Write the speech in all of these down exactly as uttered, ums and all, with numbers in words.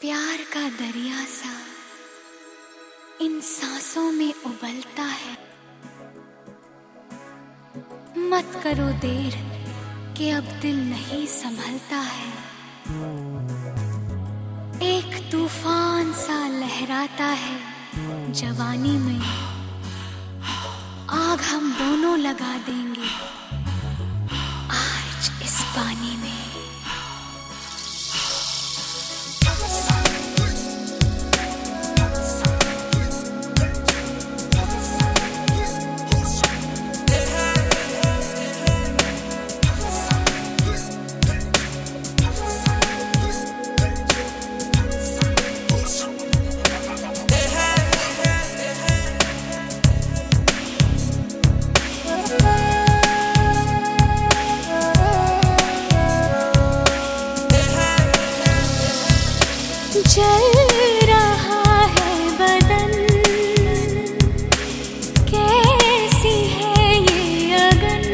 प्यार का दरिया सा इन सांसों में उबलता है। मत करो देर कि अब दिल नहीं संभलता है। एक तूफान सा लहराता है जवानी में, आग हम दोनों लगा देंगे आज इस पानी में। जल रहा है बदन, कैसी है ये अगन।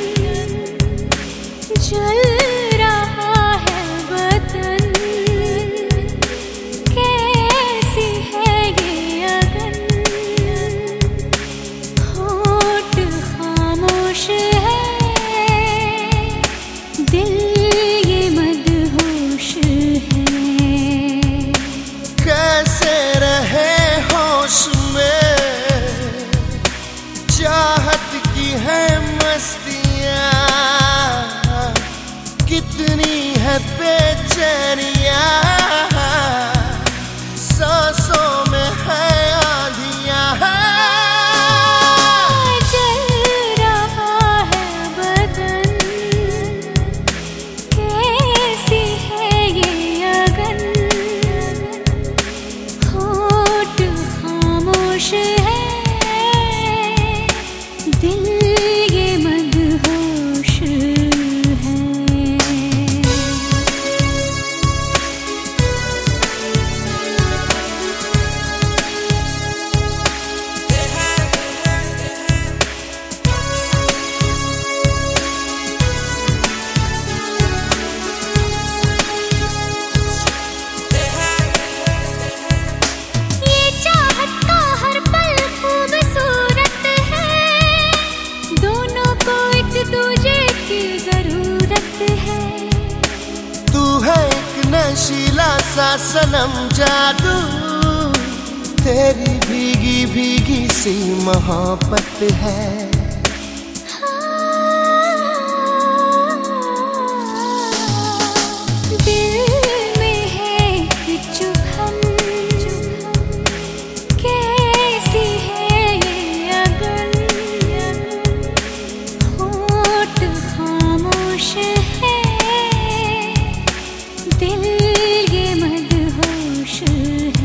जल रहा है बदन, कैसी है ये अगन। होठ खामोश है, दिल ये मदहोश है। कैसे रहे होश में, चाहत की है मस्तियाँ, कितनी है बेचैनियाँ, सांसों में है आंधियाँ। जल रहा है बदन, कैसी है ये अगन। होठ खामोश है, दिल ये मदहोश है। ये चाहत का हर पल खूबसूरत है, दोनों को एक दूजे की जरूरत है। तू है एक नशीला सा सनम जादू, तेरी भीगी भीगी सी मोहब्बत है। दिल में है एक चुभन, कैसी है ये अगन। होठ खामोश है, दिल ये मदहोश है।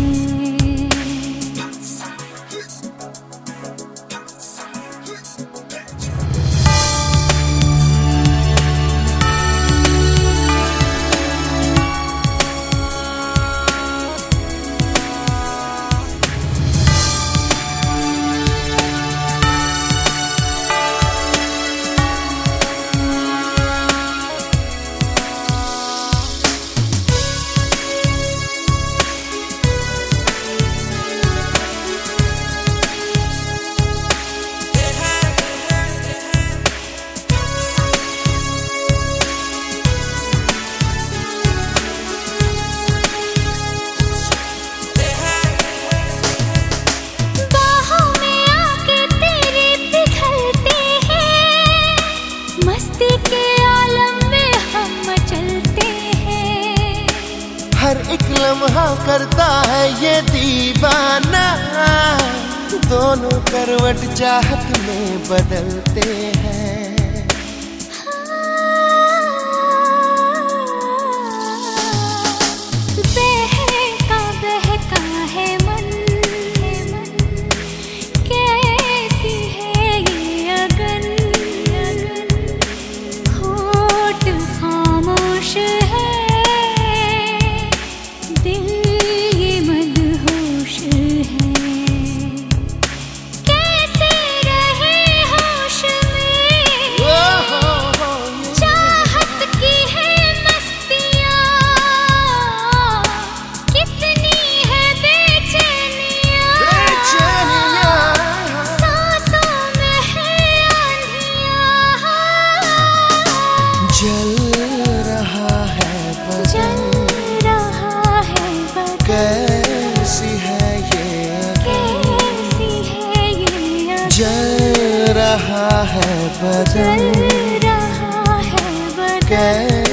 बाहों में आके तेरे पिघलते हैं, मस्ती के आलम में हम मचलते हैं। हर एक लम्हा करता है ये दीवाना, दोनों करवट चाहत में बदलते हैं। बहका बहका है मन, कैसी है ये अगन। होठ खामोश है, दिल ये मदहोश है। कैसे रहे होश में, है बदल रहा है बदल।